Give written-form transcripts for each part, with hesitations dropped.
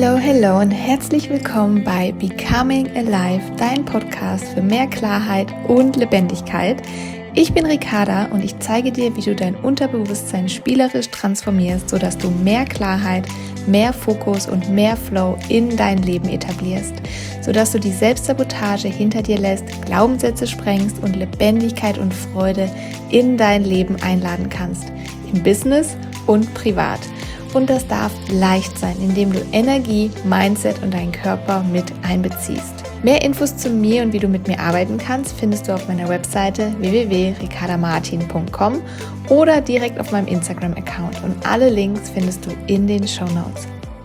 Hallo und herzlich willkommen bei Becoming Alive, dein Podcast für mehr Klarheit und Lebendigkeit. Ich bin Ricarda und ich zeige dir, wie du dein Unterbewusstsein spielerisch transformierst, sodass du mehr Klarheit, mehr Fokus und mehr Flow in dein Leben etablierst, sodass du die Selbstsabotage hinter dir lässt, Glaubenssätze sprengst und Lebendigkeit und Freude in dein Leben einladen kannst, im Business und privat. Und das darf leicht sein, indem du Energie, Mindset und deinen Körper mit einbeziehst. Mehr Infos zu mir und wie du mit mir arbeiten kannst, findest du auf meiner Webseite www.ricardamartin.com oder direkt auf meinem Instagram-Account. Und alle Links findest du in den Shownotes.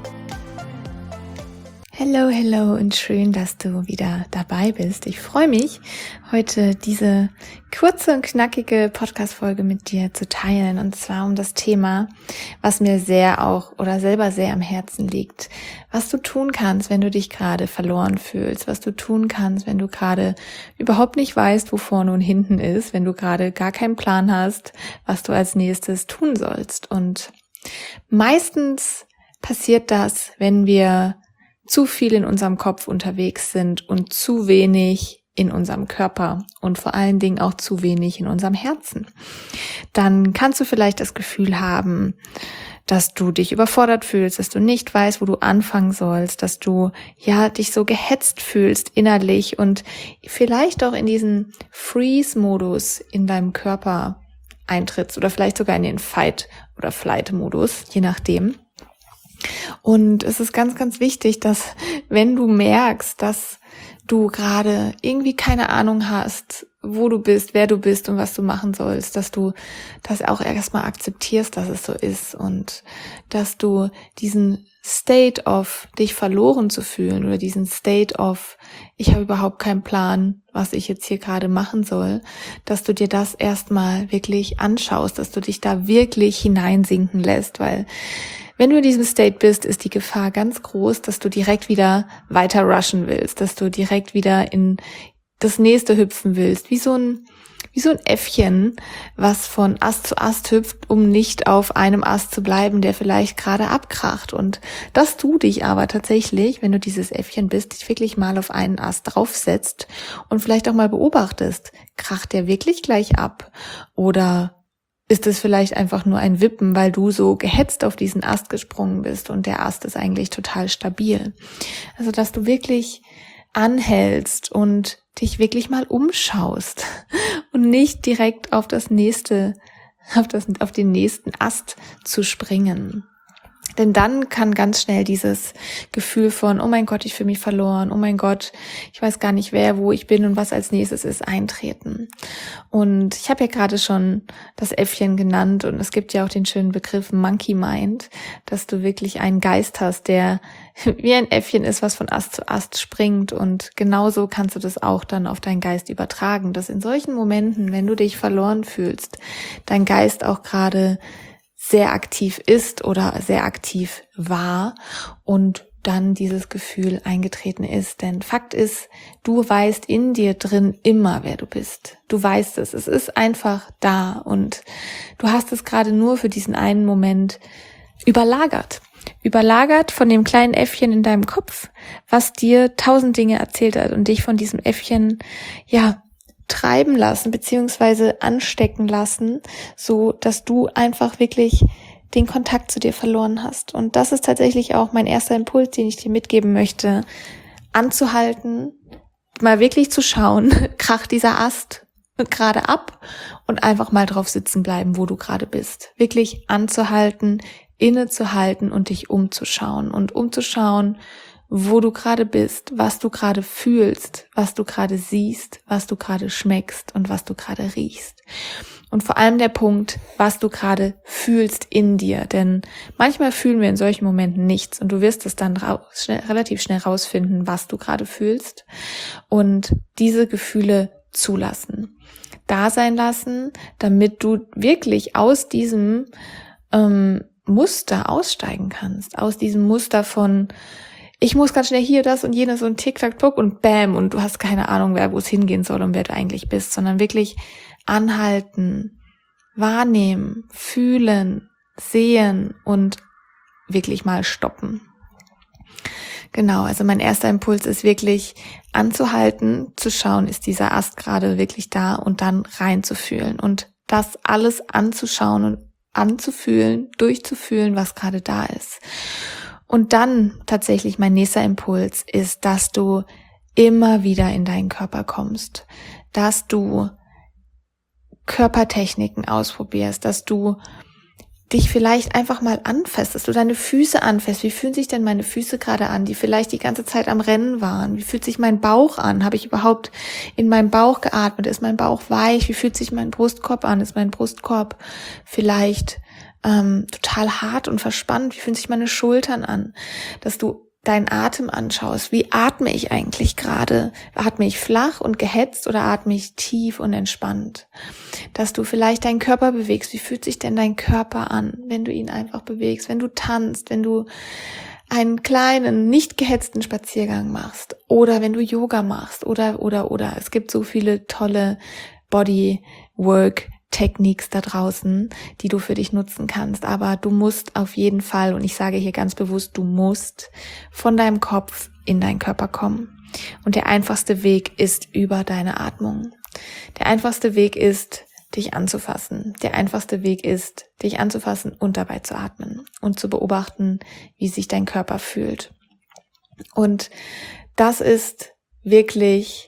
Hallo und schön, dass du wieder dabei bist. Ich freue mich, heute diese kurze und knackige Podcast-Folge mit dir zu teilen, und zwar um das Thema, was mir selber sehr am Herzen liegt. Was du tun kannst, wenn du dich gerade verloren fühlst, was du tun kannst, wenn du gerade überhaupt nicht weißt, wo vorne und hinten ist, wenn du gerade gar keinen Plan hast, was du als nächstes tun sollst. Und meistens passiert das, wenn wir zu viel in unserem Kopf unterwegs sind und zu wenig in unserem Körper und vor allen Dingen auch zu wenig in unserem Herzen. Dann kannst du vielleicht das Gefühl haben, dass du dich überfordert fühlst, dass du nicht weißt, wo du anfangen sollst, dass du dich so gehetzt fühlst innerlich und vielleicht auch in diesen Freeze-Modus in deinem Körper eintrittst oder vielleicht sogar in den Fight- oder Flight-Modus, je nachdem. Und es ist ganz, ganz wichtig, dass wenn du merkst, dass du gerade irgendwie keine Ahnung hast, wo du bist, wer du bist und was du machen sollst, dass du das auch erstmal akzeptierst, dass es so ist, und dass du diesen State of dich verloren zu fühlen oder diesen State of ich habe überhaupt keinen Plan, was ich jetzt hier gerade machen soll, dass du dir das erstmal wirklich anschaust, dass du dich da wirklich hineinsinken lässt, weil wenn du in diesem State bist, ist die Gefahr ganz groß, dass du direkt wieder weiter rushen willst, dass du direkt wieder in das nächste hüpfen willst, wie so ein Äffchen, was von Ast zu Ast hüpft, um nicht auf einem Ast zu bleiben, der vielleicht gerade abkracht. Und dass du dich aber tatsächlich, wenn du dieses Äffchen bist, dich wirklich mal auf einen Ast draufsetzt und vielleicht auch mal beobachtest, kracht der wirklich gleich ab oder ist es vielleicht einfach nur ein Wippen, weil du so gehetzt auf diesen Ast gesprungen bist und der Ast ist eigentlich total stabil. Also, dass du wirklich anhältst und dich wirklich mal umschaust und nicht direkt auf den nächsten Ast zu springen. Denn dann kann ganz schnell dieses Gefühl von, oh mein Gott, ich fühle mich verloren, oh mein Gott, ich weiß gar nicht wo ich bin und was als nächstes ist, eintreten. Und ich habe ja gerade schon das Äffchen genannt und es gibt ja auch den schönen Begriff Monkey Mind, dass du wirklich einen Geist hast, der wie ein Äffchen ist, was von Ast zu Ast springt, und genauso kannst du das auch dann auf deinen Geist übertragen, dass in solchen Momenten, wenn du dich verloren fühlst, dein Geist auch gerade sehr aktiv ist oder sehr aktiv war und dann dieses Gefühl eingetreten ist. Denn Fakt ist, du weißt in dir drin immer, wer du bist. Du weißt es. Es ist einfach da und du hast es gerade nur für diesen einen Moment überlagert. Überlagert von dem kleinen Äffchen in deinem Kopf, was dir 1000 Dinge erzählt hat und dich von diesem Äffchen, treiben lassen beziehungsweise anstecken lassen, so dass du einfach wirklich den Kontakt zu dir verloren hast. Und das ist tatsächlich auch mein erster Impuls, den ich dir mitgeben möchte, anzuhalten, mal wirklich zu schauen, kracht dieser Ast gerade ab, und einfach mal drauf sitzen bleiben, wo du gerade bist. Wirklich anzuhalten, innezuhalten und dich umzuschauen, wo du gerade bist, was du gerade fühlst, was du gerade siehst, was du gerade schmeckst und was du gerade riechst. Und vor allem der Punkt, was du gerade fühlst in dir. Denn manchmal fühlen wir in solchen Momenten nichts und du wirst es dann relativ schnell rausfinden, was du gerade fühlst, und diese Gefühle zulassen, da sein lassen, damit du wirklich aus diesem Muster aussteigen kannst, aus diesem Muster von ich muss ganz schnell hier das und jenes und tick-tack-tock und bam, und du hast keine Ahnung, wo es hingehen soll und wer du eigentlich bist, sondern wirklich anhalten, wahrnehmen, fühlen, sehen und wirklich mal stoppen. Genau, also mein erster Impuls ist wirklich anzuhalten, zu schauen, ist dieser Ast gerade wirklich da und dann reinzufühlen und das alles anzuschauen und anzufühlen, durchzufühlen, was gerade da ist. Und dann tatsächlich mein nächster Impuls ist, dass du immer wieder in deinen Körper kommst, dass du Körpertechniken ausprobierst, dass du dich vielleicht einfach mal anfasst, dass du deine Füße anfasst. Wie fühlen sich denn meine Füße gerade an, die vielleicht die ganze Zeit am Rennen waren? Wie fühlt sich mein Bauch an? Habe ich überhaupt in meinem Bauch geatmet? Ist mein Bauch weich? Wie fühlt sich mein Brustkorb an? Ist mein Brustkorb vielleicht total hart und verspannt? Wie fühlen sich meine Schultern an? Dass du deinen Atem anschaust. Wie atme ich eigentlich gerade? Atme ich flach und gehetzt oder atme ich tief und entspannt? Dass du vielleicht deinen Körper bewegst. Wie fühlt sich denn dein Körper an, wenn du ihn einfach bewegst, wenn du tanzt, wenn du einen kleinen, nicht gehetzten Spaziergang machst oder wenn du Yoga machst oder. Es gibt so viele tolle Bodywork Techniques da draußen, die du für dich nutzen kannst, aber du musst auf jeden Fall, und ich sage hier ganz bewusst, du musst von deinem Kopf in deinen Körper kommen. Und der einfachste Weg ist über deine Atmung. Der einfachste Weg ist, dich anzufassen. Der einfachste Weg ist, dich anzufassen und dabei zu atmen und zu beobachten, wie sich dein Körper fühlt. Und das ist wirklich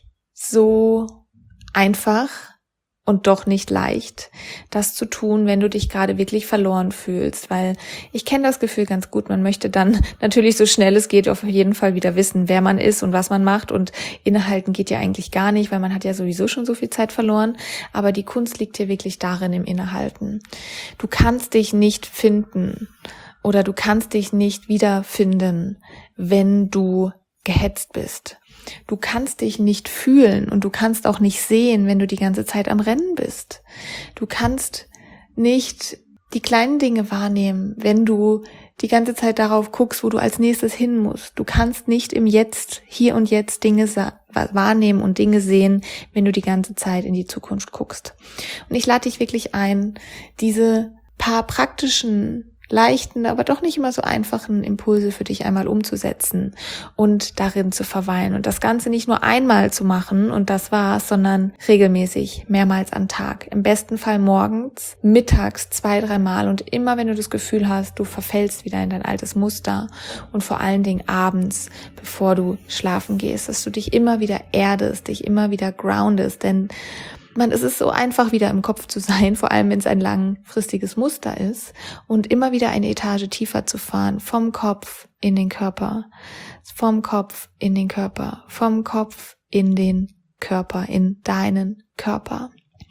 so einfach und doch nicht leicht, das zu tun, wenn du dich gerade wirklich verloren fühlst, weil ich kenne das Gefühl ganz gut, man möchte dann natürlich so schnell es geht auf jeden Fall wieder wissen, wer man ist und was man macht und innehalten geht ja eigentlich gar nicht, weil man hat ja sowieso schon so viel Zeit verloren, aber die Kunst liegt hier wirklich darin im Innehalten. Du kannst dich nicht finden oder du kannst dich nicht wiederfinden, wenn du gehetzt bist. Du kannst dich nicht fühlen und du kannst auch nicht sehen, wenn du die ganze Zeit am Rennen bist. Du kannst nicht die kleinen Dinge wahrnehmen, wenn du die ganze Zeit darauf guckst, wo du als nächstes hin musst. Du kannst nicht im Jetzt, hier und jetzt Dinge wahrnehmen und Dinge sehen, wenn du die ganze Zeit in die Zukunft guckst. Und ich lade dich wirklich ein, diese paar praktischen, leichten, aber doch nicht immer so einfachen Impulse für dich einmal umzusetzen und darin zu verweilen und das Ganze nicht nur einmal zu machen und das war's, sondern regelmäßig, mehrmals am Tag. Im besten Fall morgens, mittags 2-3 Mal und immer, wenn du das Gefühl hast, du verfällst wieder in dein altes Muster und vor allen Dingen abends, bevor du schlafen gehst, dass du dich immer wieder erdest, dich immer wieder groundest, denn es ist so einfach, wieder im Kopf zu sein, vor allem wenn es ein langfristiges Muster ist und immer wieder eine Etage tiefer zu fahren, vom Kopf in den Körper, vom Kopf in den Körper, vom Kopf in den Körper, in deinen Körper.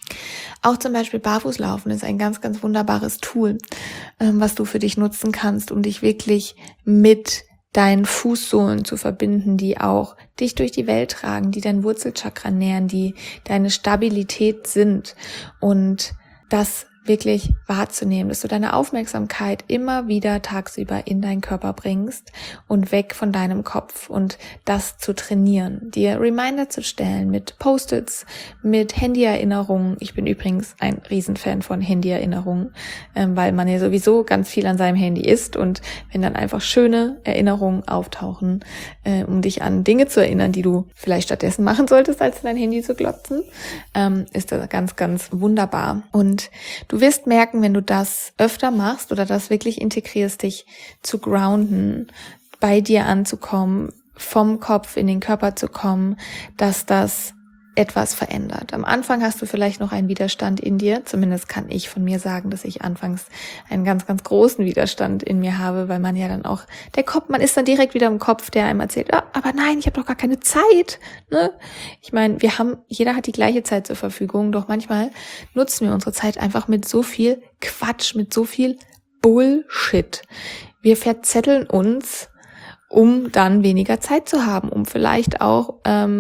Auch zum Beispiel Barfußlaufen ist ein ganz, ganz wunderbares Tool, was du für dich nutzen kannst, um dich wirklich mit deinen Fußsohlen zu verbinden, die auch dich durch die Welt tragen, die dein Wurzelchakra nähren, die deine Stabilität sind und das wirklich wahrzunehmen, dass du deine Aufmerksamkeit immer wieder tagsüber in deinen Körper bringst und weg von deinem Kopf und das zu trainieren, dir Reminder zu stellen mit Post-its, mit Handyerinnerungen. Ich bin übrigens ein Riesenfan von Handyerinnerungen, weil man ja sowieso ganz viel an seinem Handy ist und wenn dann einfach schöne Erinnerungen auftauchen, um dich an Dinge zu erinnern, die du vielleicht stattdessen machen solltest, als in dein Handy zu glotzen, ist das ganz, ganz wunderbar. Und du wirst merken, wenn du das öfter machst oder das wirklich integrierst, dich zu grounden, bei dir anzukommen, vom Kopf in den Körper zu kommen, dass das etwas verändert. Am Anfang hast du vielleicht noch einen Widerstand in dir, zumindest kann ich von mir sagen, dass ich anfangs einen ganz, ganz großen Widerstand in mir habe, weil man ja dann auch, man ist dann direkt wieder im Kopf, der einem erzählt, aber nein, ich habe doch gar keine Zeit. Ne? Ich meine, jeder hat die gleiche Zeit zur Verfügung, doch manchmal nutzen wir unsere Zeit einfach mit so viel Quatsch, mit so viel Bullshit. Wir verzetteln uns, um dann weniger Zeit zu haben, um vielleicht auch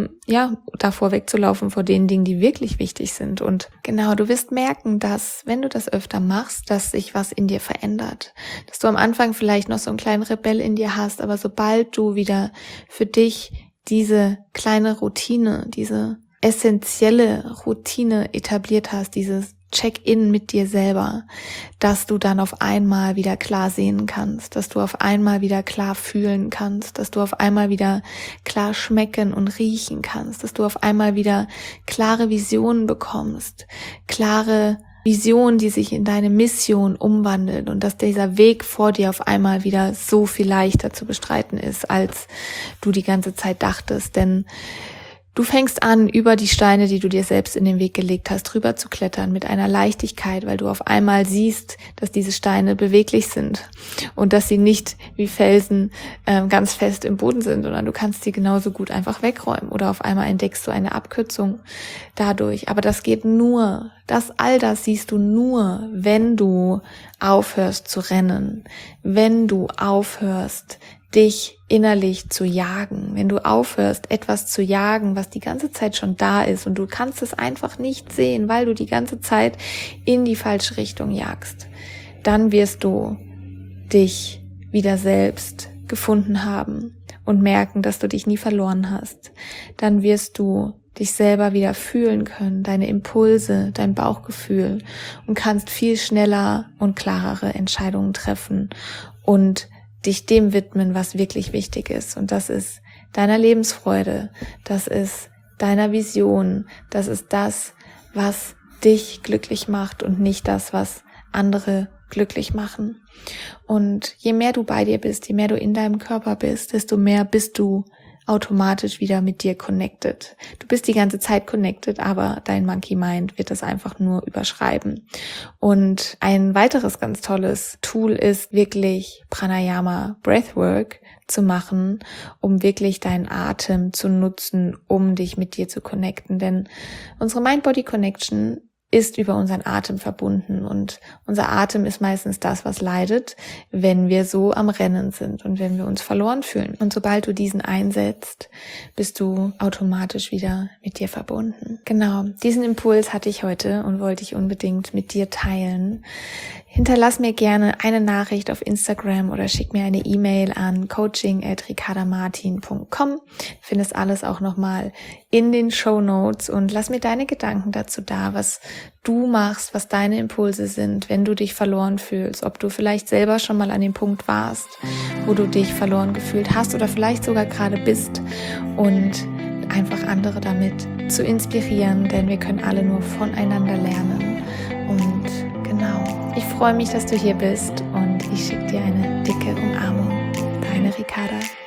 davor wegzulaufen vor den Dingen, die wirklich wichtig sind. Und genau, du wirst merken, dass, wenn du das öfter machst, dass sich was in dir verändert. Dass du am Anfang vielleicht noch so einen kleinen Rebell in dir hast, aber sobald du wieder für dich diese kleine Routine, diese essentielle Routine etabliert hast, dieses Check-in mit dir selber, dass du dann auf einmal wieder klar sehen kannst, dass du auf einmal wieder klar fühlen kannst, dass du auf einmal wieder klar schmecken und riechen kannst, dass du auf einmal wieder klare Visionen bekommst, klare Vision, die sich in deine Mission umwandelt und dass dieser Weg vor dir auf einmal wieder so viel leichter zu bestreiten ist, als du die ganze Zeit dachtest. Denn du fängst an, über die Steine, die du dir selbst in den Weg gelegt hast, drüber zu klettern mit einer Leichtigkeit, weil du auf einmal siehst, dass diese Steine beweglich sind und dass sie nicht wie Felsen ganz fest im Boden sind, sondern du kannst sie genauso gut einfach wegräumen oder auf einmal entdeckst du eine Abkürzung dadurch. Aber das geht nur, all das siehst du nur, wenn du aufhörst zu rennen, wenn du aufhörst, dich innerlich zu jagen, wenn du aufhörst, etwas zu jagen, was die ganze Zeit schon da ist und du kannst es einfach nicht sehen, weil du die ganze Zeit in die falsche Richtung jagst, dann wirst du dich wieder selbst gefunden haben und merken, dass du dich nie verloren hast. Dann wirst du dich selber wieder fühlen können, deine Impulse, dein Bauchgefühl und kannst viel schneller und klarere Entscheidungen treffen und dich dem widmen, was wirklich wichtig ist. Und das ist deiner Lebensfreude, das ist deiner Vision, das ist das, was dich glücklich macht und nicht das, was andere glücklich machen. Und je mehr du bei dir bist, je mehr du in deinem Körper bist, desto mehr bist du automatisch wieder mit dir connected. Du bist die ganze Zeit connected, aber dein Monkey Mind wird das einfach nur überschreiben. Und ein weiteres ganz tolles Tool ist wirklich Pranayama Breathwork zu machen, um wirklich deinen Atem zu nutzen, um dich mit dir zu connecten. Denn unsere Mind-Body-Connection ist über unseren Atem verbunden und unser Atem ist meistens das, was leidet, wenn wir so am Rennen sind und wenn wir uns verloren fühlen. Und sobald du diesen einsetzt, bist du automatisch wieder mit dir verbunden. Genau, diesen Impuls hatte ich heute und wollte ich unbedingt mit dir teilen. Hinterlass mir gerne eine Nachricht auf Instagram oder schick mir eine E-Mail an coaching@ricardamartin.com. Findest alles auch nochmal in den Shownotes und lass mir deine Gedanken dazu da, was du machst, was deine Impulse sind, wenn du dich verloren fühlst, ob du vielleicht selber schon mal an dem Punkt warst, wo du dich verloren gefühlt hast oder vielleicht sogar gerade bist und einfach andere damit zu inspirieren, denn wir können alle nur voneinander lernen. Und genau, ich freue mich, dass du hier bist und ich schicke dir eine dicke Umarmung. Deine Ricarda.